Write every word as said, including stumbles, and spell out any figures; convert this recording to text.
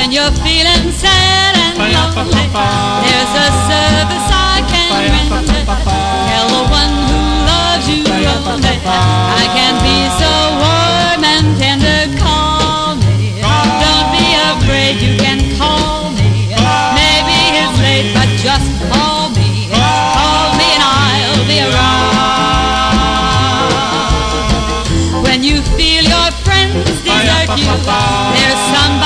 When you're feeling sad and lonely, there's a service I can render. Tell the one who loves you only, I can be so warm and tender. Call me, don't be afraid, you can call me. Maybe it's late, but just call me. Call me and I'll be around. When you feel your friends desert you, there's some